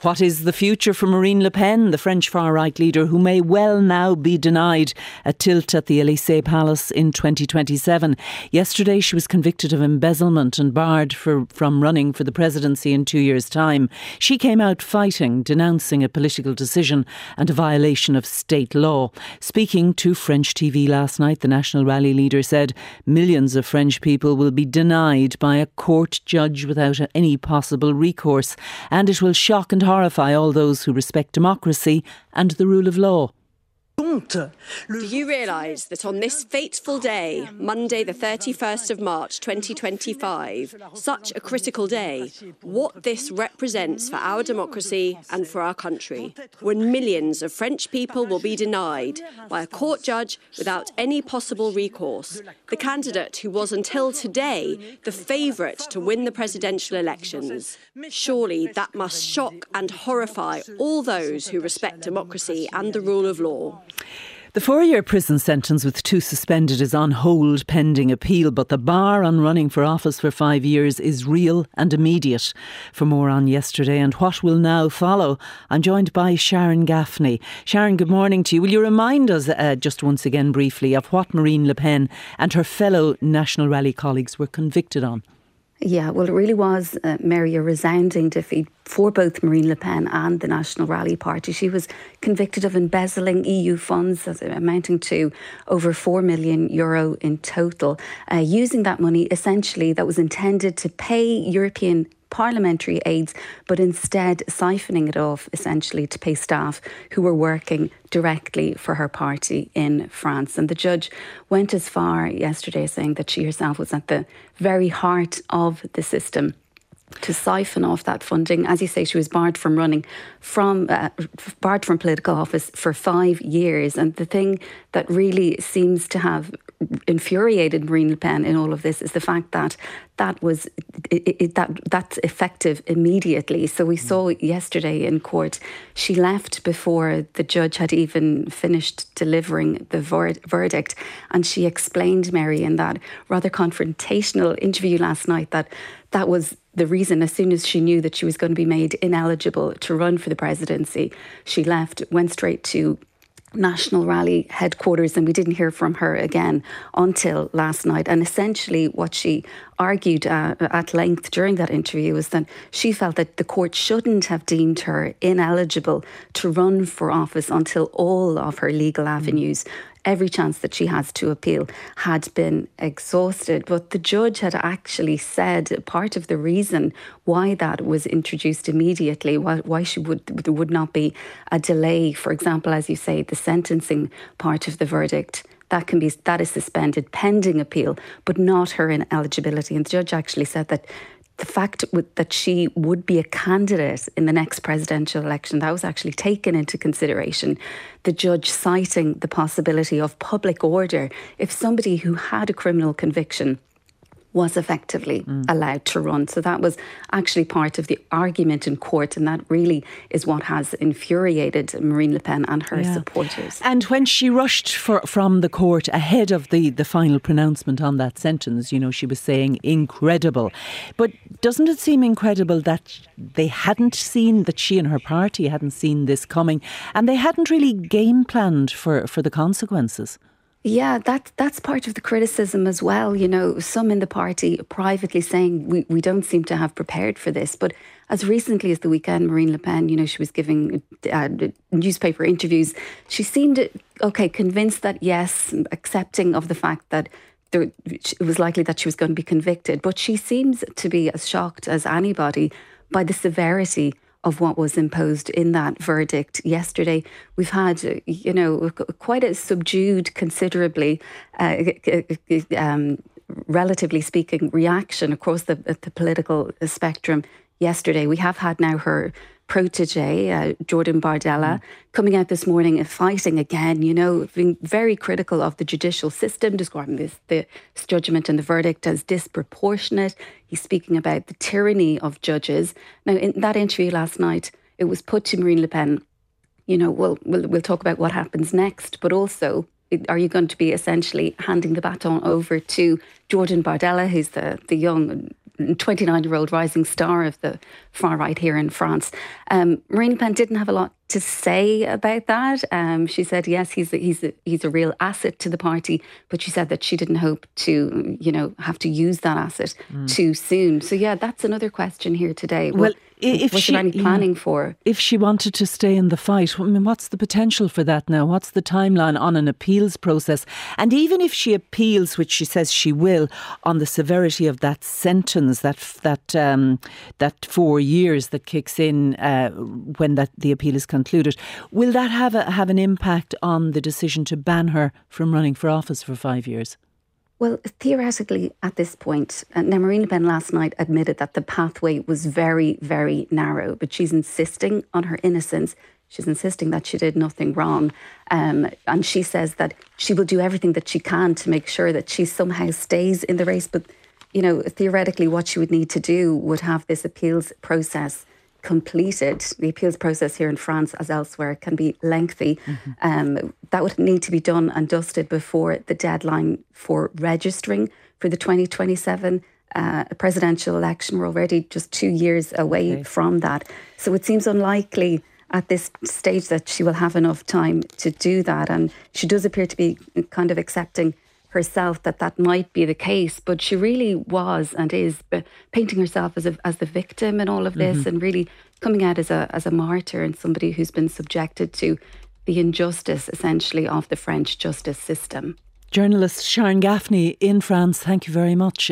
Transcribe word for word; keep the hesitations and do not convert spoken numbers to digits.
What is the future for Marine Le Pen, the French far-right leader who may well now be denied a tilt at the Elysée Palace in twenty twenty-seven? Yesterday she was convicted of embezzlement and barred for, from running for the presidency in two years' time. She came out fighting, denouncing a political decision and a violation of state law. Speaking to French T V last night, the National Rally leader said millions of French people will be denied by a court judge without any possible recourse, and it will shock and horrify all those who respect democracy and the rule of law. Do you realise that on this fateful day, Monday the thirty-first of March twenty twenty-five, such a critical day, what this represents for our democracy and for our country, when millions of French people will be denied by a court judge without any possible recourse, the candidate who was until today the favourite to win the presidential elections? Surely that must shock and horrify all those who respect democracy and the rule of law. The four-year prison sentence with two suspended is on hold pending appeal, but the bar on running for office for five years is real and immediate. For more on yesterday and what will now follow, I'm joined by Sharon Gaffney. Sharon, good morning to you. Will you remind us uh, just once again briefly of what Marine Le Pen and her fellow National Rally colleagues were convicted on? Yeah, well, it really was, uh, Mary, a resounding defeat for both Marine Le Pen and the National Rally Party. She was convicted of embezzling E U funds amounting to over four million euro in total, uh, using that money essentially that was intended to pay European parliamentary aides, but instead siphoning it off essentially to pay staff who were working directly for her party in France. And the judge went as far yesterday saying that she herself was at the very heart of the system to siphon off that funding. As you say, she was barred from running, from uh, barred from political office for five years. And the thing that really seems to have infuriated Marine Le Pen in all of this is the fact that that was it, it, that that's effective immediately. So we saw yesterday in court, she left before the judge had even finished delivering the ver- verdict, and she explained, Mary, in that rather confrontational interview last night that that was the reason. As soon as she knew that she was going to be made ineligible to run for the presidency, she left, went straight to National Rally headquarters, and we didn't hear from her again until last night. And essentially what she argued uh, at length during that interview was that she felt that the court shouldn't have deemed her ineligible to run for office until all of her legal avenues, every chance that she has to appeal, had been exhausted. But the judge had actually said part of the reason why that was introduced immediately, why, why she would there would not be a delay, for example, as you say, the sentencing part of the verdict, that can be that is suspended pending appeal, but not her ineligibility. And the judge actually said that the fact that she would be a candidate in the next presidential election, that was actually taken into consideration. The judge citing the possibility of public order if somebody who had a criminal conviction was effectively mm. allowed to run. So that was actually part of the argument in court, and that really is what has infuriated Marine Le Pen and her yeah. supporters. And when she rushed for, from the court ahead of the, the final pronouncement on that sentence, you know, she was saying incredible. But doesn't it seem incredible that they hadn't seen, that she and her party hadn't seen this coming, and they hadn't really game planned for, for the consequences? Yeah, that, that's part of the criticism as well. You know, some in the party privately saying we, we don't seem to have prepared for this. But as recently as the weekend, Marine Le Pen, you know, she was giving uh, newspaper interviews. She seemed, okay, convinced that, yes, accepting of the fact that there, it was likely that she was going to be convicted. But she seems to be as shocked as anybody by the severity of what was imposed in that verdict yesterday. We've had, you know, quite a subdued, considerably, uh, um, relatively speaking, reaction across the, the political spectrum yesterday. We have had now her protege, uh, Jordan Bardella, mm. coming out this morning and fighting again, you know, being very critical of the judicial system, describing this, the judgment and the verdict as disproportionate. He's speaking about the tyranny of judges. Now, in that interview last night, it was put to Marine Le Pen, you know, we'll, we'll, we'll talk about what happens next, but also, are you going to be essentially handing the baton over to Jordan Bardella, who's the, the young twenty-nine-year-old rising star of the far right here in France. Um, Marine Le Pen didn't have a lot to say about that. Um, she said, yes, he's a, he's a, he's a real asset to the party, but she said that she didn't hope to, you know, have to use that asset mm. too soon. So yeah, that's another question here today. Well, what, if was she, there any planning yeah, for? If she wanted to stay in the fight, I mean, what's the potential for that now? What's the timeline on an appeals process? And even if she appeals, which she says she will, on the severity of that sentence, that that um, that four years that kicks in uh, when that the appeal is concluded, will that have a, have an impact on the decision to ban her from running for office for five years? Well, theoretically, at this point, uh, now Marine Le Pen last night admitted that the pathway was very, very narrow, but she's insisting on her innocence. She's insisting that she did nothing wrong. Um, and she says that she will do everything that she can to make sure that she somehow stays in the race. But, you know, theoretically, what she would need to do would have this appeals process completed. The appeals process here in France, as elsewhere, can be lengthy. Mm-hmm. Um, that would need to be done and dusted before the deadline for registering for the twenty twenty-seven uh, presidential election. We're already just two years away okay. from that. So it seems unlikely at this stage that she will have enough time to do that. And she does appear to be kind of accepting herself that that might be the case, but she really was and is painting herself as a, as the victim in all of this, mm-hmm. and really coming out as a as a martyr and somebody who's been subjected to the injustice, essentially, of the French justice system. Journalist Sharon Gaffney in France, thank you very much.